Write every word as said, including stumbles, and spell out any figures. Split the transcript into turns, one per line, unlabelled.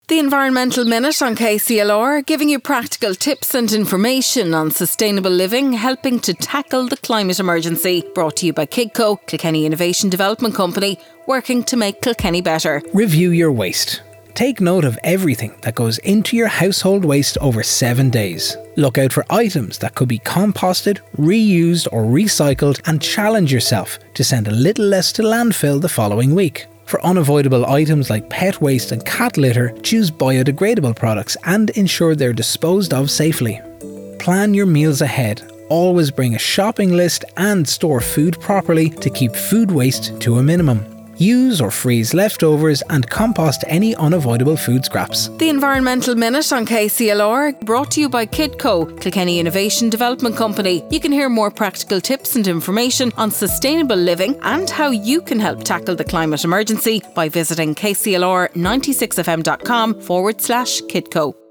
The Environmental Minute on K C L R, giving you practical tips and information on sustainable living, helping to tackle the climate emergency. Brought to you by Kidco, Kilkenny Innovation Development Company, working to make Kilkenny better.
Review your waste. Take note of everything that goes into your household waste over seven days. Look out for items that could be composted, reused or recycled, and challenge yourself to send a little less to landfill the following week. For unavoidable items like pet waste and cat litter, choose biodegradable products and ensure they're disposed of safely. Plan your meals ahead. Always bring a shopping list and store food properly to keep food waste to a minimum. Use or freeze leftovers and compost any unavoidable food scraps.
The Environmental Minute on K C L R, brought to you by Kidco, Kilkenny Innovation Development Company. You can hear more practical tips and information on sustainable living and how you can help tackle the climate emergency by visiting kclr ninety-six f m dot com forward slash Kidco.